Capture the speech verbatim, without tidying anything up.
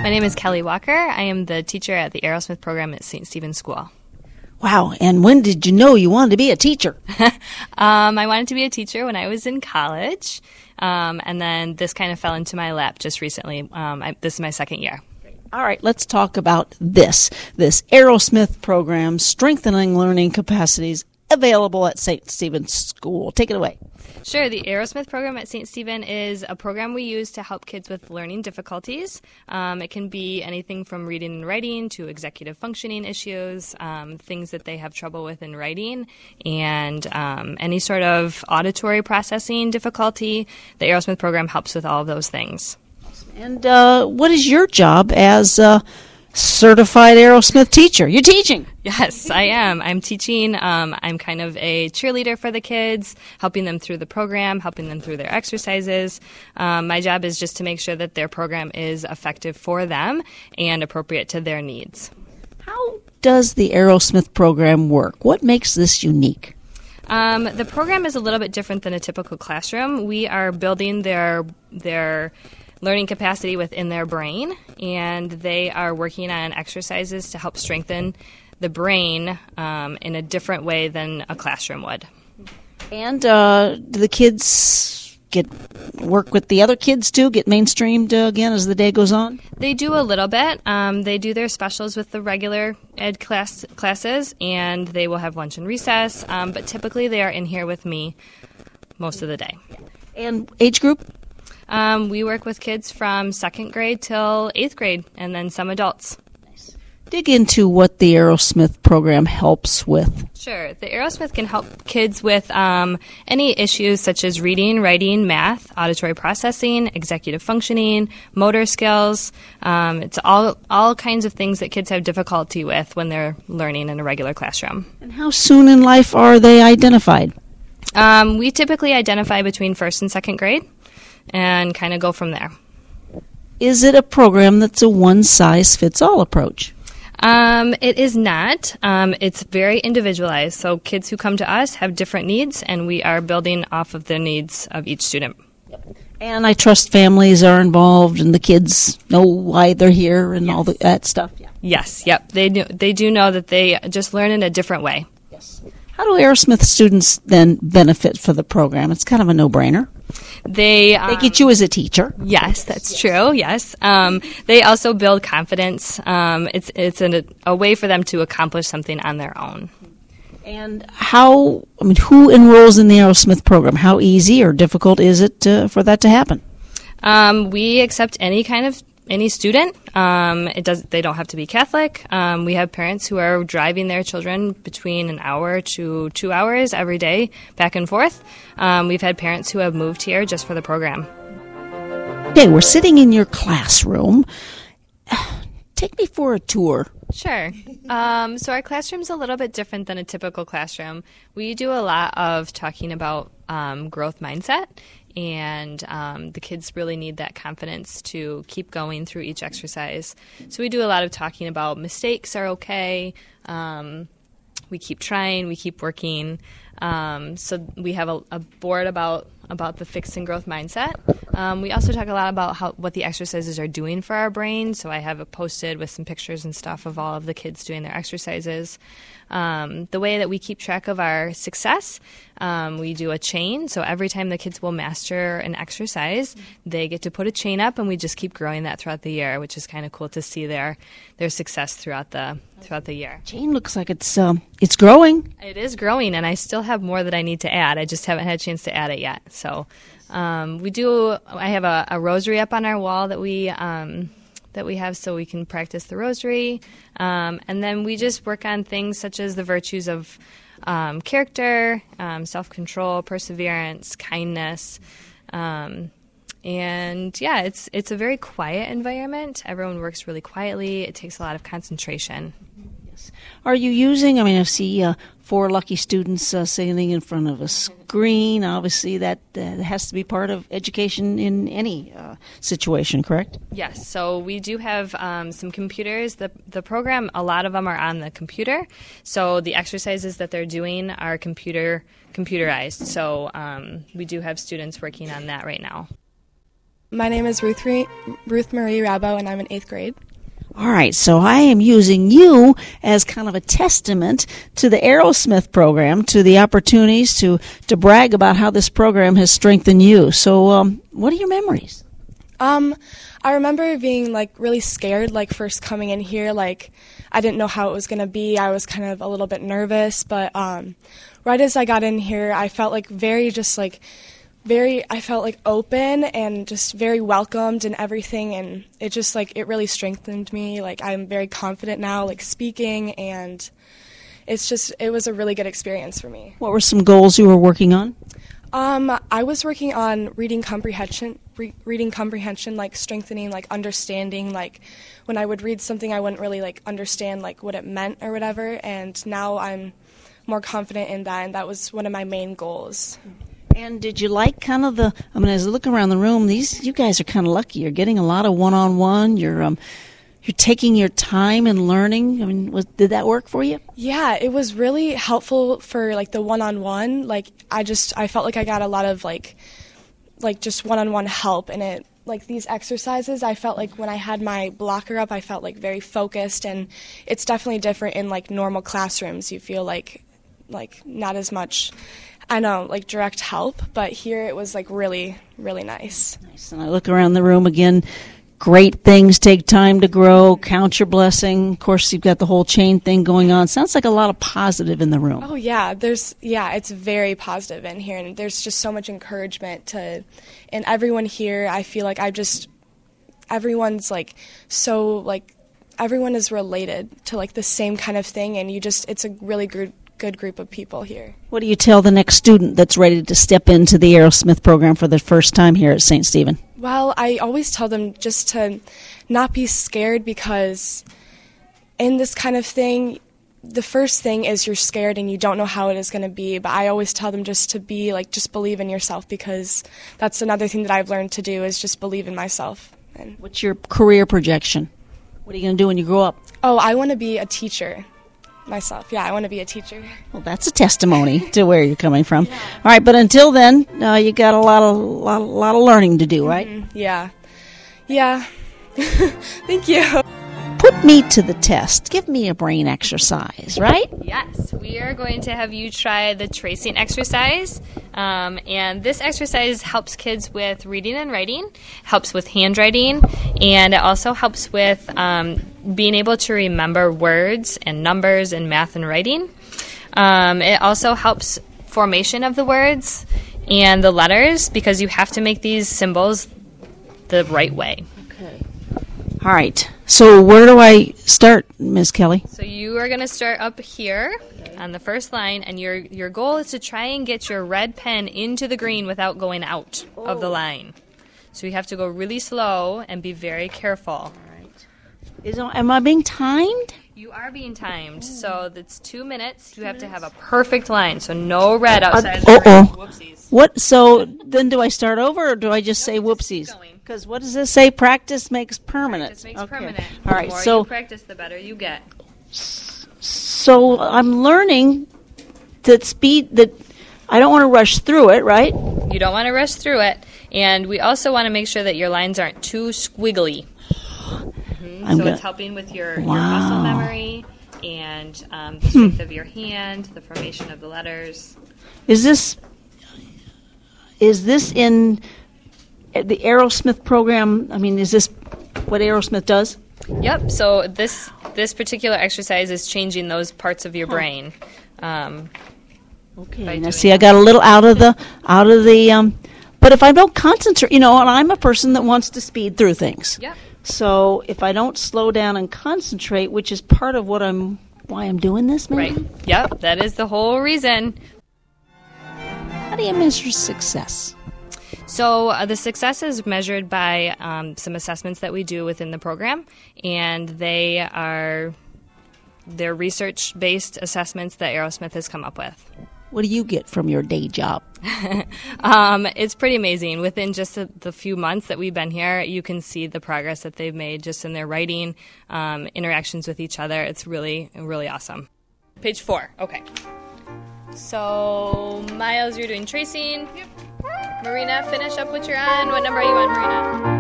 My name is Kelly Walker. I am the teacher at the Aerosmith program at Saint Stephen's School. Wow, and when did you know you wanted to be a teacher? um, I wanted to be a teacher when I was in college, um, and then this kind of fell into my lap just recently. Um, I, this is my second year. All right, let's talk about this, this Aerosmith program, Strengthening Learning Capacities, available at Saint Stephen's School. Take it away. Sure. The Aerosmith program at Saint Stephen is a program we use to help kids with learning difficulties. Um, it can be anything from reading and writing to executive functioning issues, um, things that they have trouble with in writing, and um, any sort of auditory processing difficulty. The Aerosmith program helps with all of those things. And uh, what is your job as a certified Aerosmith teacher? You're teaching. Yes, I am. I'm teaching. Um, I'm kind of a cheerleader for the kids, helping them through the program, helping them through their exercises. Um, my job is just to make sure that their program is effective for them and appropriate to their needs. How does the Aerosmith program work? What makes this unique? Um, the program is a little bit different than a typical classroom. We are building their their learning capacity within their brain, and they are working on exercises to help strengthen the brain um, in a different way than a classroom would. And uh, do the kids get work with the other kids too, get mainstreamed uh, again as the day goes on? They do a little bit. Um, they do their specials with the regular ed class classes, and they will have lunch and recess, um, but typically they are in here with me most of the day. And age group? Um, we work with kids from second grade till eighth grade, and then some adults. Nice. Dig into what the Aerosmith program helps with. Sure. The Aerosmith can help kids with um, any issues such as reading, writing, math, auditory processing, executive functioning, motor skills. Um, it's all all kinds of things that kids have difficulty with when they're learning in a regular classroom. And how soon in life are they identified? Um, we typically identify between first and second grade, and kind of go from there. Is it a program that's a one-size-fits-all approach? Um, it is not. Um, it's very individualized. So kids who come to us have different needs, and we are building off of the needs of each student. And I trust families are involved, and the kids know why they're here and yes. all the, that stuff. Yeah. Yes, yep. They do, they do know that they just learn in a different way. Yes. How do Aerosmith students then benefit for the program? It's kind of a no-brainer. They, um, they get you as a teacher. Yes, that's yes. true. Yes, um, they also build confidence. Um, it's it's an, a way for them to accomplish something on their own. And how? I mean, who enrolls in the Aerosmith program? How easy or difficult is it to, for that to happen? Um, we accept any kind of any student. Um, it does. They don't have to be Catholic. Um, we have parents who are driving their children between an hour to two hours every day, back and forth. Um, we've had parents who have moved here just for the program. Okay, we're sitting in your classroom. Take me for a tour. Sure. Um, so our classroom's a little bit different than a typical classroom. We do a lot of talking about um, growth mindset. And um, the kids really need that confidence to keep going through each exercise. So we do a lot of talking about mistakes are okay. Um, we keep trying. We keep working. Um, so we have a, a board about about the fixed and growth mindset. Um, we also talk a lot about how what the exercises are doing for our brain. So I have it posted with some pictures and stuff of all of the kids doing their exercises. Um, the way that we keep track of our success, um, we do a chain. So every time the kids will master an exercise, they get to put a chain up, and we just keep growing that throughout the year, which is kind of cool to see their their success throughout the throughout the year. Chain looks like it's um, it's growing. It is growing, and I still have more that I need to add. I just haven't had a chance to add it yet. So um, we do. I have a, a rosary up on our wall that we. Um, that we have so we can practice the rosary. Um, and then we just work on things such as the virtues of um, character, um, self-control, perseverance, kindness. Um, and, yeah, it's it's a very quiet environment. Everyone works really quietly. It takes a lot of concentration. Yes. Are you using, I mean, I see uh, four lucky students uh, sitting in front of a screen. Obviously, that uh, has to be part of education in any uh, situation, correct? Yes. So we do have um, some computers. The the program, a lot of them are on the computer. So the exercises that they're doing are computer computerized. So um, we do have students working on that right now. My name is Ruth, Re- Ruth Marie Rabo, and I'm in eighth grade. All right, so I am using you as kind of a testament to the Aerosmith program, to the opportunities to, to brag about how this program has strengthened you. So um, what are your memories? Um, I remember being, like, really scared, like, first coming in here. Like, I didn't know how it was going to be. I was kind of a little bit nervous. But um, right as I got in here, I felt, like, very just, like, very, I felt, like, open and just very welcomed and everything. And it just, like, it really strengthened me. Like, I'm very confident now, like, speaking. And it's just, it was a really good experience for me. What were some goals you were working on? Um, I was working on reading comprehension, re- reading comprehension, like strengthening, like understanding, like when I would read something I wouldn't really like understand like what it meant or whatever, and now I'm more confident in that, and that was one of my main goals. And did you like kind of the, I mean, as I look around the room, these, you guys are kind of lucky. You're getting a lot of one-on-one, you're, um, you're taking your time and learning. I mean, was, did that work for you? Yeah, it was really helpful for like the one-on-one. Like I just I felt like I got a lot of like like just one-on-one help, and it like these exercises, I felt like when I had my blocker up, I felt like very focused, and it's definitely different in like normal classrooms. You feel like like not as much I know, like direct help, but here it was like really, really nice. Nice. And I look around the room again. Great things take time to grow. Count your blessing. Of course, you've got the whole chain thing going on. Sounds like a lot of positive in the room. Oh yeah, there's yeah, it's very positive in here, and there's just so much encouragement to, and everyone here. I feel like I just, everyone's like so like, everyone is related to like the same kind of thing, and you just, it's a really good good group of people here. What do you tell the next student that's ready to step into the Aerosmith program for the first time here at Saint Stephen? Well, I always tell them just to not be scared, because in this kind of thing, the first thing is you're scared and you don't know how it is going to be. But I always tell them just to be like, just believe in yourself, because that's another thing that I've learned to do is just believe in myself. And what's your career projection? What are you going to do when you grow up? Oh, I want to be a teacher. Myself, yeah, I want to be a teacher. Well, that's a testimony to where you're coming from. Yeah. All right, but until then, uh, you got a lot of lot, lot of learning to do, right? Mm-hmm. Yeah, yeah. Thank you. Put me to the test. Give me a brain exercise, right? Yes, we are going to have you try the tracing exercise. Um, and this exercise helps kids with reading and writing, helps with handwriting, and it also helps with um, being able to remember words and numbers and math and writing. Um, it also helps formation of the words and the letters, because you have to make these symbols the right way. Okay. All right. So where do I start, Miz Kelly? So you are going to start up here on the first line, and your your goal is to try and get your red pen into the green without going out oh. of the line. So you have to go really slow and be very careful. All right. Is, am I being timed? You are being timed. So that's two minutes. You have to have a perfect line, so no red outside uh, the line. Whoopsies. What? So then do I start over, or do I just say whoopsies? Because what does this say? Practice makes permanent. Practice makes okay. permanent. All right. The more so you practice, the better you get. So I'm learning that speed that I don't want to rush through it, right? You don't want to rush through it, and we also want to make sure that your lines aren't too squiggly. Mm-hmm. So gonna, it's helping with your, wow. your muscle memory and um, the strength hmm. of your hand, the formation of the letters. Is this is this in the Aerosmith program? I mean, is this what Aerosmith does? Yep. So this this particular exercise is changing those parts of your huh. brain. Um, okay. Now, see, that. I got a little out of the out of the. Um, but if I don't concentrate, you know, and I'm a person that wants to speed through things. Yep. So if I don't slow down and concentrate, which is part of what I'm why I'm doing this, maybe? Right. Yep. That is the whole reason. How do you measure success? So uh, the success is measured by um, some assessments that we do within the program, and they are they're research-based assessments that Aerosmith has come up with. What do you get from your day job? um, it's pretty amazing. Within just the, the few months that we've been here, you can see the progress that they've made just in their writing, um, interactions with each other. It's really, really awesome. Page four. Okay. So, Miles, you're doing tracing. Yep. Marina, finish up what you're on. What number are you on, Marina?